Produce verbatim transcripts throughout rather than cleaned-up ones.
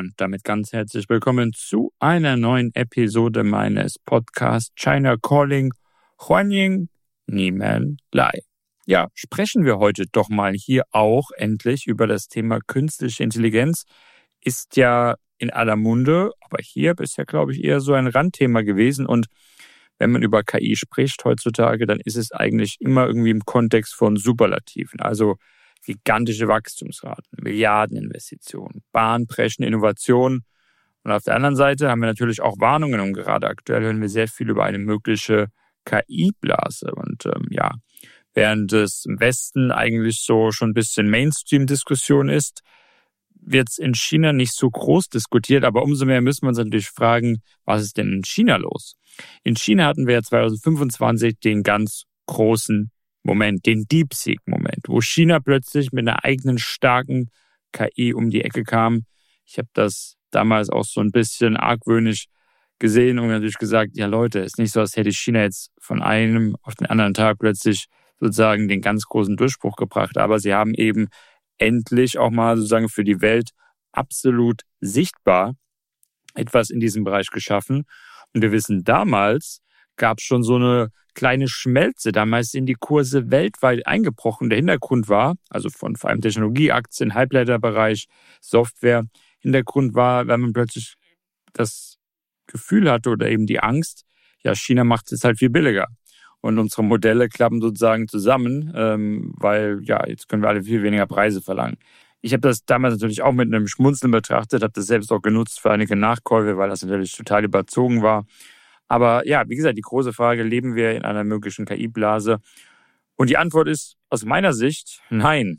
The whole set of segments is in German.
und damit ganz herzlich willkommen zu einer neuen Episode meines Podcasts China Calling Huanying Nimen Lai. Ja, sprechen wir heute doch mal hier auch endlich über das Thema künstliche Intelligenz. Ist ja in aller Munde, aber hier bisher, glaube ich, eher so ein Randthema gewesen. Und wenn man über K I spricht heutzutage, dann ist es eigentlich immer irgendwie im Kontext von Superlativen, also gigantische Wachstumsraten, Milliardeninvestitionen, bahnbrechende Innovationen. Und auf der anderen Seite haben wir natürlich auch Warnungen und gerade aktuell hören wir sehr viel über eine mögliche K I-Blase. Und ähm, ja, während es im Westen eigentlich so schon ein bisschen Mainstream-Diskussion ist, wird es in China nicht so groß diskutiert, aber umso mehr müssen wir uns natürlich fragen, was ist denn in China los? In China hatten wir ja zwanzig fünfundzwanzig den ganz großen Moment, den DeepSeek-Moment, wo China plötzlich mit einer eigenen starken K I um die Ecke kam. Ich habe das damals auch so ein bisschen argwöhnisch gesehen und natürlich gesagt, ja Leute, ist nicht so, als hätte China jetzt von einem auf den anderen Tag plötzlich sozusagen den ganz großen Durchbruch gebracht, aber sie haben eben endlich auch mal sozusagen für die Welt absolut sichtbar etwas in diesem Bereich geschaffen. Und wir wissen, damals gab es schon so eine kleine Schmelze. Damals sind die Kurse weltweit eingebrochen. Der Hintergrund war, also von vor allem Technologieaktien, Halbleiterbereich, Software. Hintergrund war, wenn man plötzlich das Gefühl hatte oder eben die Angst, ja, China macht es halt viel billiger. Und unsere Modelle klappen sozusagen zusammen, ähm, weil ja, jetzt können wir alle viel weniger Preise verlangen. Ich habe das damals natürlich auch mit einem Schmunzeln betrachtet, habe das selbst auch genutzt für einige Nachkäufe, weil das natürlich total überzogen war. Aber ja, wie gesagt, die große Frage, leben wir in einer möglichen K I-Blase? Und die Antwort ist aus meiner Sicht nein.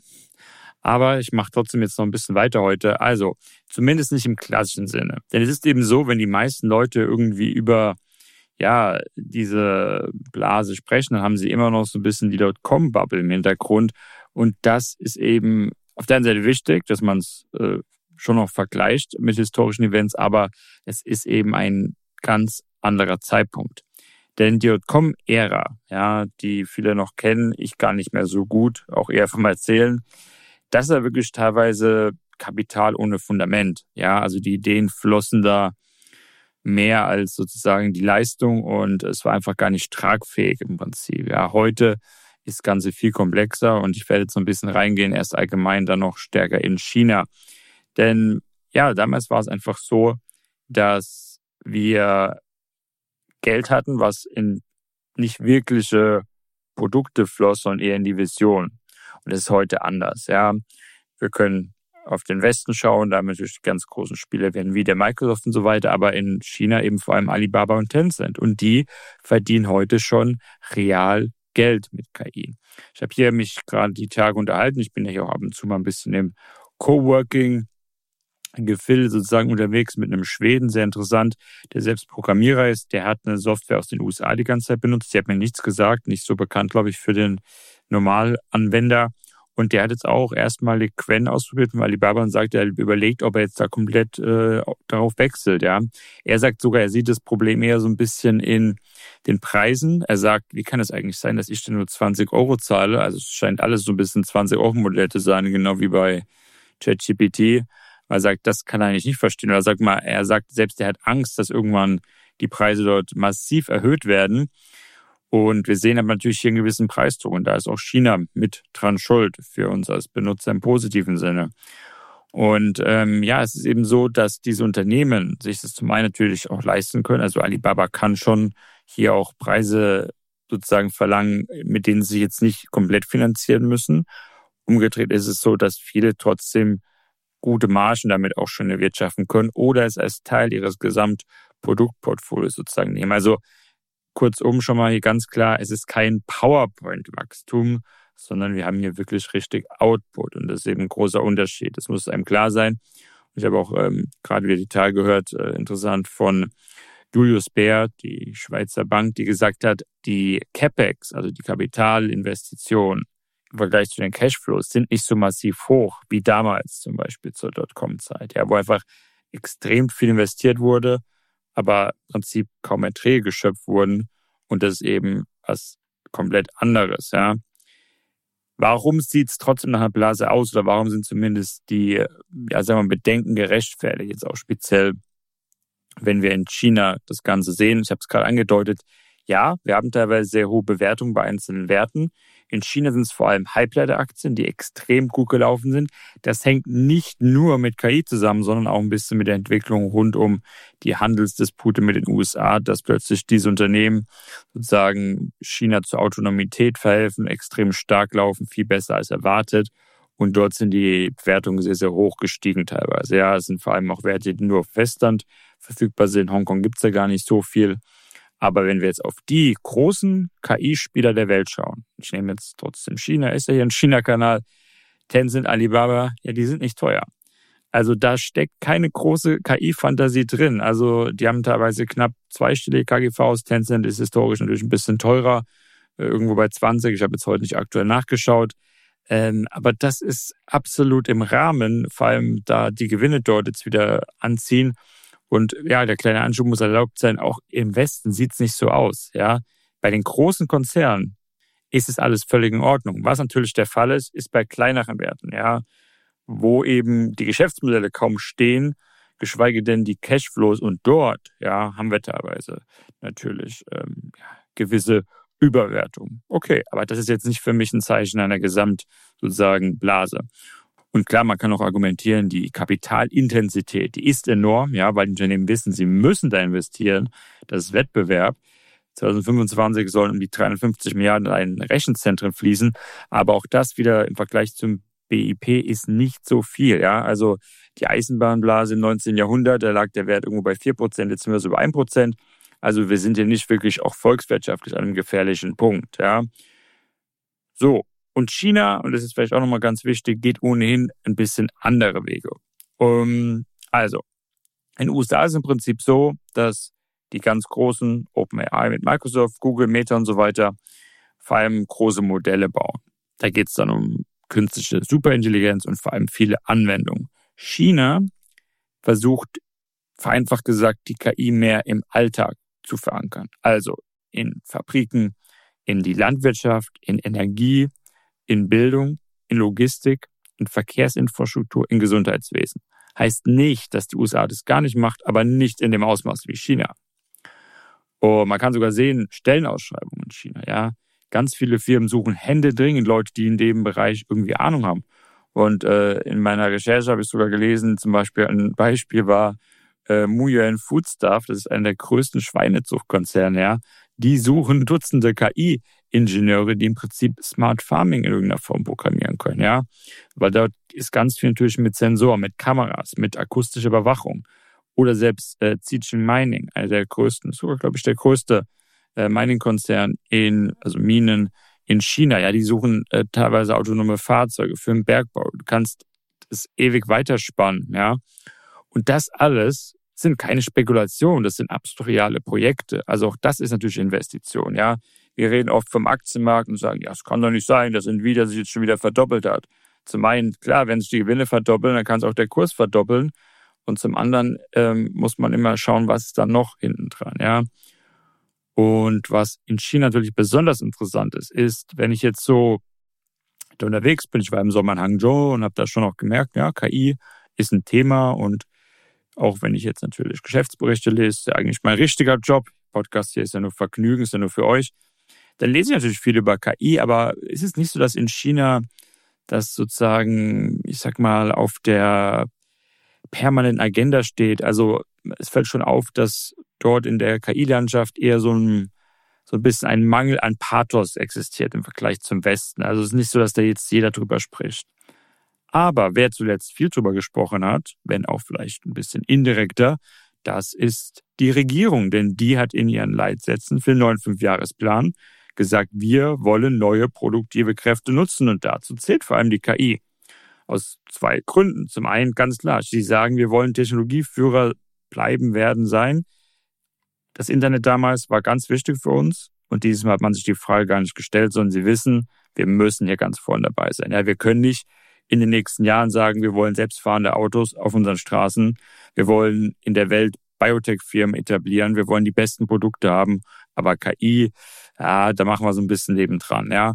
Aber ich mache trotzdem jetzt noch ein bisschen weiter heute. Also, zumindest nicht im klassischen Sinne. Denn es ist eben so, wenn die meisten Leute irgendwie über ja, diese Blase sprechen, dann haben sie immer noch so ein bisschen die Dotcom-Bubble im Hintergrund. Und das ist eben auf der einen Seite wichtig, dass man es äh, schon noch vergleicht mit historischen Events, aber es ist eben ein ganz anderer Zeitpunkt. Denn die Dotcom-Ära, ja, die viele noch kennen, ich gar nicht mehr so gut, auch eher vom Erzählen, das ist ja wirklich teilweise Kapital ohne Fundament. Ja, also die Ideen flossen da mehr als sozusagen die Leistung und es war einfach gar nicht tragfähig im Prinzip. Ja, heute ist das Ganze viel komplexer und ich werde jetzt so ein bisschen reingehen, erst allgemein, dann noch stärker in China. Denn ja, damals war es einfach so, dass wir Geld hatten, was in nicht wirkliche Produkte floss, sondern eher in die Vision. Und das ist heute anders. Ja, wir können auf den Westen schauen, da haben wir natürlich die ganz großen Spieler werden wie der Microsoft und so weiter, aber in China eben vor allem Alibaba und Tencent. Und die verdienen heute schon real Geld mit K I. Ich habe hier mich gerade die Tage unterhalten. Ich bin ja hier auch ab und zu mal ein bisschen im Coworking Gefilde sozusagen unterwegs mit einem Schweden, sehr interessant, der selbst Programmierer ist. Der hat eine Software aus den U S A die ganze Zeit benutzt. Die hat mir nichts gesagt, nicht so bekannt, glaube ich, für den Normalanwender. Und der hat jetzt auch erstmal die Qwen ausprobiert von Alibaba und sagt, er überlegt, ob er jetzt da komplett äh, darauf wechselt. Ja, er sagt sogar, er sieht das Problem eher so ein bisschen in den Preisen. Er sagt, wie kann es eigentlich sein, dass ich denn nur zwanzig Euro zahle? Also es scheint alles so ein bisschen zwanzig Euro Modell zu sein, genau wie bei ChatGPT. Er sagt, das kann er eigentlich nicht verstehen. Oder sagt mal, er sagt selbst, er hat Angst, dass irgendwann die Preise dort massiv erhöht werden. Und wir sehen aber natürlich hier einen gewissen Preisdruck. Und da ist auch China mit dran schuld für uns als Benutzer im positiven Sinne. Und ähm, ja, es ist eben so, dass diese Unternehmen sich das zum einen natürlich auch leisten können. Also Alibaba kann schon hier auch Preise sozusagen verlangen, mit denen sie jetzt nicht komplett finanzieren müssen. Umgedreht ist es so, dass viele trotzdem gute Margen damit auch schon erwirtschaften können oder es als Teil ihres Gesamtproduktportfolios sozusagen nehmen. Also kurzum schon mal hier ganz klar, es ist kein PowerPoint-Wachstum, sondern wir haben hier wirklich richtig Output und das ist eben ein großer Unterschied. Das muss einem klar sein. Ich habe auch ähm, gerade wieder die Tage gehört, äh, interessant von Julius Baer, die Schweizer Bank, die gesagt hat, die CapEx, also die Kapitalinvestitionen, im Vergleich zu den Cashflows sind nicht so massiv hoch wie damals zum Beispiel zur Dotcom-Zeit, ja, wo einfach extrem viel investiert wurde, aber im Prinzip kaum Erträge geschöpft wurden und das ist eben was komplett anderes. Ja. Warum sieht es trotzdem nach einer Blase aus oder warum sind zumindest die, ja, sagen wir, Bedenken gerechtfertigt, jetzt auch speziell, wenn wir in China das Ganze sehen? Ich habe es gerade angedeutet, ja, wir haben teilweise sehr hohe Bewertungen bei einzelnen Werten. In China sind es vor allem Halbleiteraktien, die extrem gut gelaufen sind. Das hängt nicht nur mit K I zusammen, sondern auch ein bisschen mit der Entwicklung rund um die Handelsdispute mit den U S A, dass plötzlich diese Unternehmen sozusagen China zur Autonomität verhelfen, extrem stark laufen, viel besser als erwartet. Und dort sind die Bewertungen sehr, sehr hoch gestiegen teilweise. Ja, es sind vor allem auch Werte, die nur auf Festland verfügbar sind. In Hongkong gibt es ja gar nicht so viel. Aber wenn wir jetzt auf die großen K I-Spieler der Welt schauen, ich nehme jetzt trotzdem China, ist ja hier ein China-Kanal, Tencent, Alibaba, ja, die sind nicht teuer. Also da steckt keine große K I-Fantasie drin. Also die haben teilweise knapp zweistellige K G Vs. Tencent ist historisch natürlich ein bisschen teurer, irgendwo bei zwanzig. Ich habe jetzt heute nicht aktuell nachgeschaut. Ähm, aber das ist absolut im Rahmen, vor allem da die Gewinne dort jetzt wieder anziehen. Und ja, der kleine Anschub muss erlaubt sein, auch im Westen sieht es nicht so aus. Ja, bei den großen Konzernen ist es alles völlig in Ordnung. Was natürlich der Fall ist, ist bei kleineren Werten, ja, wo eben die Geschäftsmodelle kaum stehen, geschweige denn die Cashflows. Und dort, ja, haben wir teilweise natürlich ähm, ja, gewisse Überwertung. Okay, aber das ist jetzt nicht für mich ein Zeichen einer Gesamt sozusagen Blase. Und klar, man kann auch argumentieren, die Kapitalintensität, die ist enorm, ja, weil die Unternehmen wissen, sie müssen da investieren. Das ist Wettbewerb. zwanzig fünfundzwanzig sollen um die dreihundertfünfzig Milliarden in Rechenzentren fließen. Aber auch das wieder im Vergleich zum B I P ist nicht so viel, ja. Also die Eisenbahnblase im neunzehnten Jahrhundert, da lag der Wert irgendwo bei vier Prozent, jetzt sind wir so bei ein Prozent. Also wir sind hier nicht wirklich auch volkswirtschaftlich an einem gefährlichen Punkt, ja. So. Und China, und das ist vielleicht auch nochmal ganz wichtig, geht ohnehin ein bisschen andere Wege. Um, also, in den U S A ist es im Prinzip so, dass die ganz großen OpenAI mit Microsoft, Google, Meta und so weiter vor allem große Modelle bauen. Da geht es dann um künstliche Superintelligenz und vor allem viele Anwendungen. China versucht, vereinfacht gesagt, die K I mehr im Alltag zu verankern. Also in Fabriken, in die Landwirtschaft, in Energie, in Bildung, in Logistik, in Verkehrsinfrastruktur, in Gesundheitswesen. Heißt nicht, dass die U S A das gar nicht macht, aber nicht in dem Ausmaß wie China. Und man kann sogar sehen, Stellenausschreibungen in China, ja. Ganz viele Firmen suchen händeringend Leute, die in dem Bereich irgendwie Ahnung haben. Und äh, in meiner Recherche habe ich sogar gelesen, zum Beispiel ein Beispiel war äh, Muyuan Foodstuff, das ist einer der größten Schweinezuchtkonzerne, ja. Die suchen Dutzende K I-Ingenieure, die im Prinzip Smart Farming in irgendeiner Form programmieren können, ja. Weil dort ist ganz viel natürlich mit Sensoren, mit Kameras, mit akustischer Überwachung. Oder selbst äh, Zijin Mining, einer der größten, sogar glaube ich der größte äh, Mining-Konzern in, also Minen in China. Ja, die suchen äh, teilweise autonome Fahrzeuge für den Bergbau. Du kannst es ewig weiterspannen, ja. Und das alles sind keine Spekulationen, das sind absolut reale Projekte. Also auch das ist natürlich Investition, ja. Wir reden oft vom Aktienmarkt und sagen, ja, es kann doch nicht sein, dass Nvidia sich jetzt schon wieder verdoppelt hat. Zum einen, klar, wenn sich die Gewinne verdoppeln, dann kann es auch der Kurs verdoppeln. Und zum anderen ähm, muss man immer schauen, was ist da noch hinten dran, ja. Und was in China natürlich besonders interessant ist, ist, wenn ich jetzt so unterwegs bin, ich war im Sommer in Hangzhou und habe da schon auch gemerkt, ja, K I ist ein Thema. Und auch wenn ich jetzt natürlich Geschäftsberichte lese, ist ja eigentlich mein richtiger Job. Podcast hier ist ja nur Vergnügen, ist ja nur für euch. Dann lese ich natürlich viel über K I, aber ist es nicht so, dass in China das sozusagen, ich sag mal, auf der permanenten Agenda steht? Also es fällt schon auf, dass dort in der K I-Landschaft eher so ein, so ein bisschen ein Mangel an Pathos existiert im Vergleich zum Westen. Also es ist nicht so, dass da jetzt jeder drüber spricht. Aber wer zuletzt viel drüber gesprochen hat, wenn auch vielleicht ein bisschen indirekter, das ist die Regierung. Denn die hat in ihren Leitsätzen für den neuen Fünfjahresplan gesagt, wir wollen neue produktive Kräfte nutzen. Und dazu zählt vor allem die K I. Aus zwei Gründen. Zum einen ganz klar, sie sagen, wir wollen Technologieführer bleiben, werden, sein. Das Internet damals war ganz wichtig für uns. Und dieses Mal hat man sich die Frage gar nicht gestellt, sondern sie wissen, wir müssen hier ganz vorne dabei sein. Ja, wir können nicht in den nächsten Jahren sagen, wir wollen selbstfahrende Autos auf unseren Straßen. Wir wollen in der Welt Biotech-Firmen etablieren. Wir wollen die besten Produkte haben. Aber K I, ja, da machen wir so ein bisschen nebendran, ja.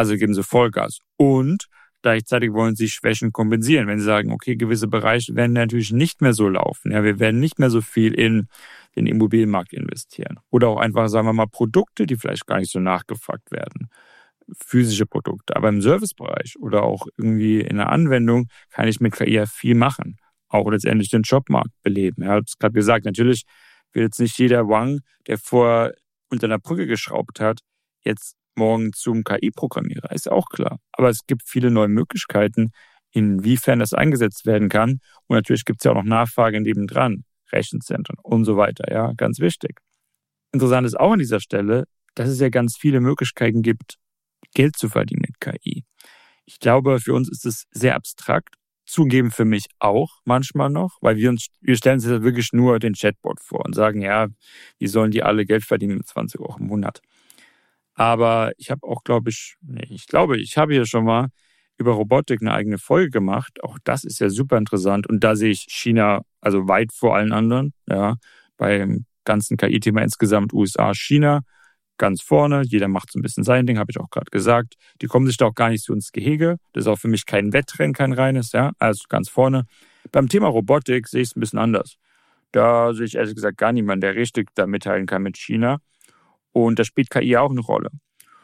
Also geben sie Vollgas. Und gleichzeitig wollen sie Schwächen kompensieren, wenn sie sagen, okay, gewisse Bereiche werden natürlich nicht mehr so laufen. Ja, wir werden nicht mehr so viel in den Immobilienmarkt investieren. Oder auch einfach, sagen wir mal, Produkte, die vielleicht gar nicht so nachgefragt werden. Physische Produkte. Aber im Servicebereich oder auch irgendwie in der Anwendung kann ich mit K I ja viel machen. Auch letztendlich den Jobmarkt beleben. Ja, ich habe es gerade gesagt, natürlich will jetzt nicht jeder Wang, der vor unter einer Brücke geschraubt hat, jetzt morgen zum K I-Programmierer, ist auch klar. Aber es gibt viele neue Möglichkeiten, inwiefern das eingesetzt werden kann. Und natürlich gibt es ja auch noch Nachfrage nebendran, Rechenzentren und so weiter. Ja, ganz wichtig. Interessant ist auch an dieser Stelle, dass es ja ganz viele Möglichkeiten gibt, Geld zu verdienen mit K I. Ich glaube, für uns ist es sehr abstrakt, zugeben für mich auch manchmal noch, weil wir uns, wir stellen uns jetzt wirklich nur den Chatbot vor und sagen, ja, wie sollen die alle Geld verdienen mit zwanzig Euro im Monat? Aber ich habe auch, glaube ich, nee, ich glaube, ich habe hier schon mal über Robotik eine eigene Folge gemacht. Auch das ist ja super interessant. Und da sehe ich China also weit vor allen anderen. Ja, beim ganzen K I-Thema insgesamt U S A, China ganz vorne. Jeder macht so ein bisschen sein Ding, habe ich auch gerade gesagt. Die kommen sich da auch gar nicht so ins Gehege. Das ist auch für mich kein Wettrennen, kein reines. Ja, also ganz vorne. Beim Thema Robotik sehe ich es ein bisschen anders. Da sehe ich ehrlich gesagt gar niemanden, der richtig da mitteilen kann mit China. Und da spielt K I auch eine Rolle.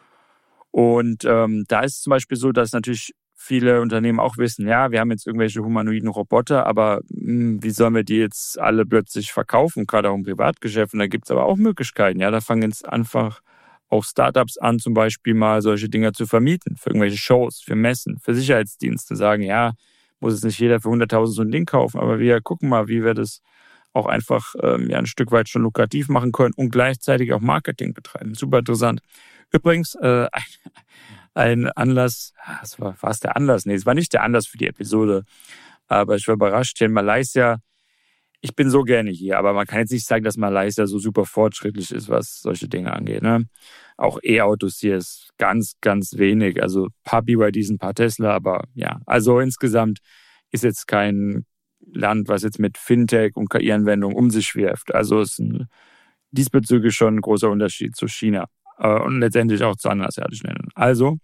Und ähm, da ist es zum Beispiel so, dass natürlich viele Unternehmen auch wissen, ja, wir haben jetzt irgendwelche humanoiden Roboter, aber mh, wie sollen wir die jetzt alle plötzlich verkaufen, gerade auch im Privatgeschäft? Und da gibt es aber auch Möglichkeiten. Ja, da fangen jetzt einfach auch Startups an, zum Beispiel mal solche Dinger zu vermieten, für irgendwelche Shows, für Messen, für Sicherheitsdienste. Sagen, ja, muss jetzt nicht jeder für hunderttausend so ein Ding kaufen, aber wir gucken mal, wie wir das auch einfach ähm, ja, ein Stück weit schon lukrativ machen können und gleichzeitig auch Marketing betreiben. Super interessant. Übrigens, äh, ein, ein Anlass, das war fast der Anlass, nee, es war nicht der Anlass für die Episode, aber ich war überrascht, hier in Malaysia, ich bin so gerne hier, aber man kann jetzt nicht sagen, dass Malaysia so super fortschrittlich ist, was solche Dinge angeht. Ne? Auch E-Autos hier ist ganz, ganz wenig, also ein paar B Y Ds, ein paar Tesla, aber ja, also insgesamt ist jetzt kein Land, was jetzt mit Fintech und K I-Anwendungen um sich wirft. Also ist ein, diesbezüglich schon ein großer Unterschied zu China äh, und letztendlich auch zu anderen asiatischen Ländern. Also,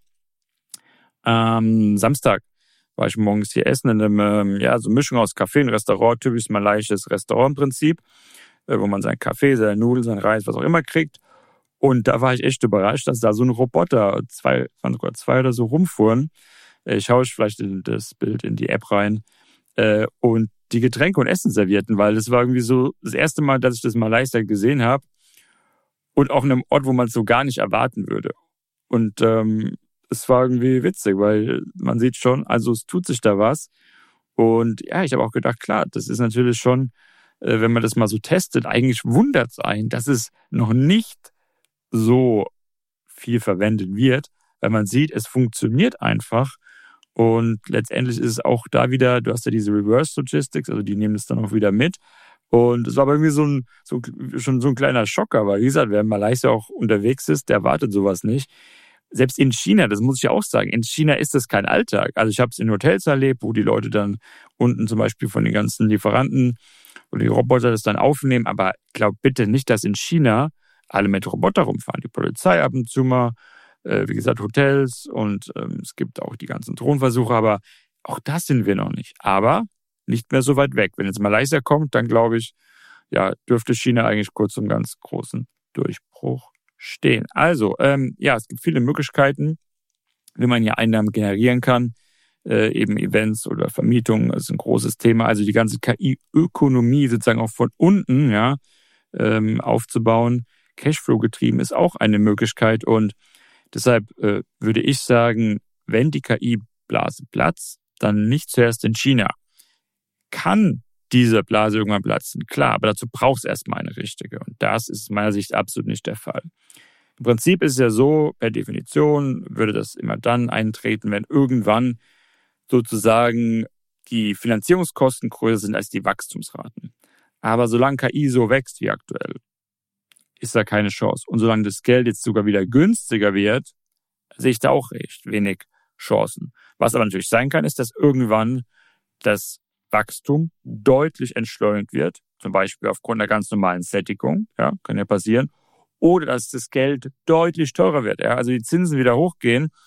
am Samstag war ich morgens hier essen in einem, ähm, ja, so Mischung aus Café und Restaurant, typisch malaysisches Restaurantprinzip, äh, wo man seinen Kaffee, seine Nudeln, seinen Reis, was auch immer kriegt. Und da war ich echt überrascht, dass da so ein Roboter, zwei, waren sogar zwei oder so rumfuhren. Äh, ich schaue vielleicht in das Bild in die App rein. Äh, und die Getränke und Essen servierten, weil das war irgendwie so das erste Mal, dass ich das in Malaysia gesehen habe und auch in einem Ort, wo man es so gar nicht erwarten würde. Und ähm, es war irgendwie witzig, weil man sieht schon, also es tut sich da was. Und ja, ich habe auch gedacht, klar, das ist natürlich schon, äh, wenn man das mal so testet, eigentlich wundert es einen, dass es noch nicht so viel verwendet wird, weil man sieht, es funktioniert einfach. Und letztendlich ist es auch da wieder, du hast ja diese Reverse Logistics, also die nehmen es dann auch wieder mit. Und es war bei mir so ein, so, schon so ein kleiner Schocker, weil wie gesagt, wer in Malaysia auch unterwegs ist, der erwartet sowas nicht. Selbst in China, das muss ich auch sagen, in China ist das kein Alltag. Also ich habe es in Hotels erlebt, wo die Leute dann unten zum Beispiel von den ganzen Lieferanten oder die Roboter das dann aufnehmen. Aber glaub bitte nicht, dass in China alle mit Roboter rumfahren. Die Polizei ab und zu mal, wie gesagt, Hotels und ähm, es gibt auch die ganzen Drohnenversuche, aber auch das sind wir noch nicht. Aber nicht mehr so weit weg. Wenn jetzt Malaysia kommt, dann glaube ich, ja, dürfte China eigentlich kurz zum ganz großen Durchbruch stehen. Also, ähm, ja, es gibt viele Möglichkeiten, wie man hier Einnahmen generieren kann. Äh, eben Events oder Vermietungen ist ein großes Thema. Also die ganze K I-Ökonomie sozusagen auch von unten, ja, ähm, aufzubauen. Cashflow getrieben ist auch eine Möglichkeit und deshalb äh, würde ich sagen, wenn die K I-Blase platzt, dann nicht zuerst in China. Kann diese Blase irgendwann platzen? Klar, aber dazu braucht es erstmal eine richtige. Und das ist aus meiner Sicht absolut nicht der Fall. Im Prinzip ist es ja so, per Definition würde das immer dann eintreten, wenn irgendwann sozusagen die Finanzierungskosten größer sind als die Wachstumsraten. Aber solange K I so wächst wie aktuell, ist da keine Chance. Und solange das Geld jetzt sogar wieder günstiger wird, sehe ich da auch recht wenig Chancen. Was aber natürlich sein kann, ist, dass irgendwann das Wachstum deutlich entschleunigt wird, zum Beispiel aufgrund der ganz normalen Sättigung, ja, kann ja passieren, oder dass das Geld deutlich teurer wird, ja, also die Zinsen wieder hochgehen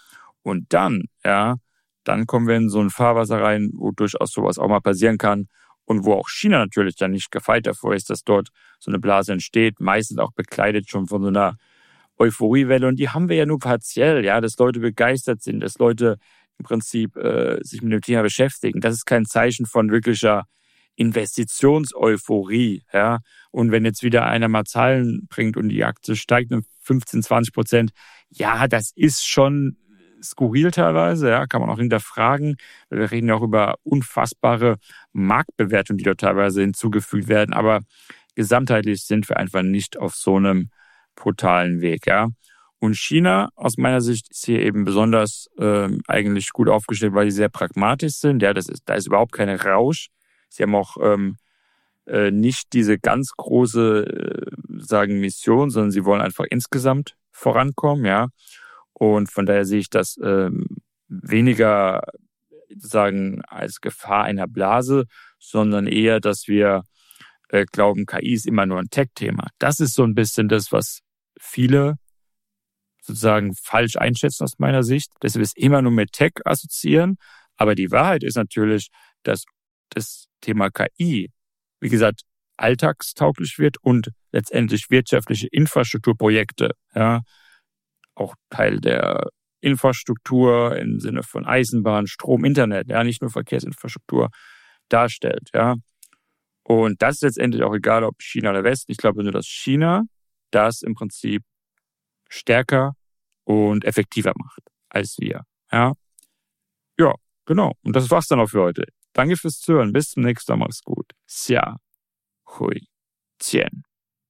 Und dann, ja, dann kommen wir in so ein Fahrwasser rein, wo durchaus sowas auch mal passieren kann und wo auch China natürlich dann nicht gefeit davor ist, dass dort so eine Blase entsteht, meistens auch bekleidet schon von so einer Euphoriewelle. Und die haben wir ja nur partiell, ja, dass Leute begeistert sind, dass Leute im Prinzip äh, sich mit dem Thema beschäftigen. Das ist kein Zeichen von wirklicher Investitionseuphorie, ja. Und wenn jetzt wieder einer mal Zahlen bringt und die Aktie steigt um fünfzehn, zwanzig Prozent, ja, das ist schon skurril teilweise, ja, kann man auch hinterfragen. Wir reden ja auch über unfassbare Marktbewertungen, die dort teilweise hinzugefügt werden. Aber gesamtheitlich sind wir einfach nicht auf so einem brutalen Weg, ja. Und China, aus meiner Sicht, ist hier eben besonders ähm, eigentlich gut aufgestellt, weil sie sehr pragmatisch sind. Ja, das ist, da ist überhaupt kein Rausch. Sie haben auch ähm, äh, nicht diese ganz große, äh, sagen Mission, sondern sie wollen einfach insgesamt vorankommen, ja. Und von daher sehe ich das ähm, weniger sagen als Gefahr einer Blase, sondern eher, dass wir äh, glauben, K I ist immer nur ein Tech-Thema. Das ist so ein bisschen das, was viele sozusagen falsch einschätzen aus meiner Sicht, dass wir es immer nur mit Tech assoziieren. Aber die Wahrheit ist natürlich, dass das Thema K I, wie gesagt, alltagstauglich wird und letztendlich wirtschaftliche Infrastrukturprojekte, ja, auch Teil der Infrastruktur im Sinne von Eisenbahn, Strom, Internet, ja, nicht nur Verkehrsinfrastruktur darstellt, ja. Und das ist letztendlich auch egal, ob China oder Westen. Ich glaube nur, dass China das im Prinzip stärker und effektiver macht als wir, ja. Ja, genau. Und das war's dann auch für heute. Danke fürs Zuhören. Bis zum nächsten Mal. Mach's gut. Xia Hui Qian.